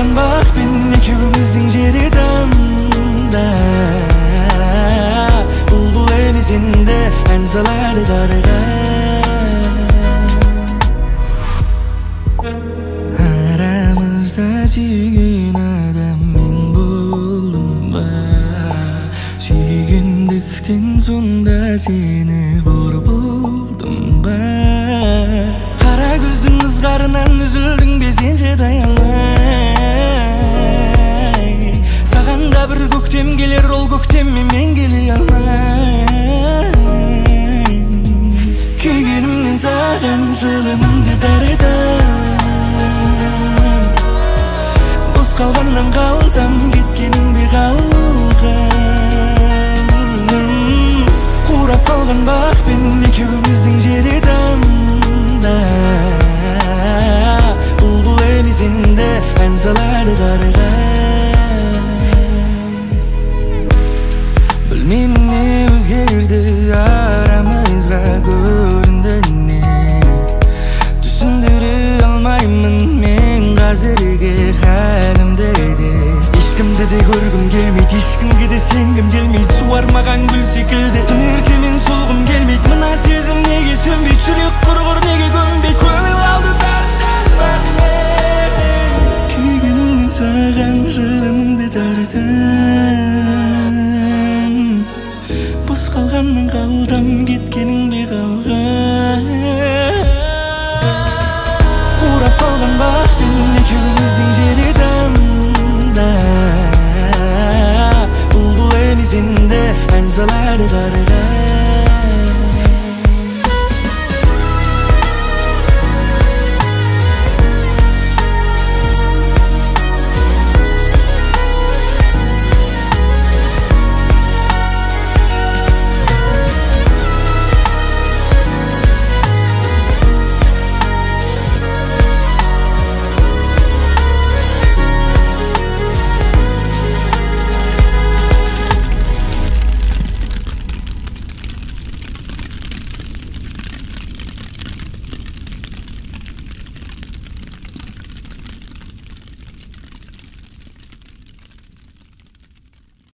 қалған бақпен екеуміздің жері тамда. Бұлбұл емес енді ән салады қарға. Арамызда сүйген адам мен болдым ба? Сүйгендіктен сонда сені бор болдым ба? Қара көздің ызғарынан үзілдің бе сен же таямай? Саған да бір көктем келер, ол көктеммен мен келе алмай. Күйгенімнен саған жылымымды тартам, бос қалғаннан қалтам, кеткенің бе қалған. Қурап қалған бақпен екеуміздің жері тамда. Бұлбұл емес енді ән салады қарға. Білмеймін не өзгерді арамызға, көрінді не, түсіндіре алмаймын мен қазірге халімді де. Ешкімді де көргім келмейді, ешкімге де сенгім келмейді. Суармаған гүл секілді түн ертемен солғым келмейді. Мына сезім неге сөнбейді, жүрек құрғыр неге көнбейді. Көңіл қалды бәрінен. Күйгенімнен саған жылымды тартам, бос қалғаннан қалтам, кеткенің бе қалған. Қурап қалған бақпен екеуміздің жері тамда. Бұлбұл емес енді ән салады қарға.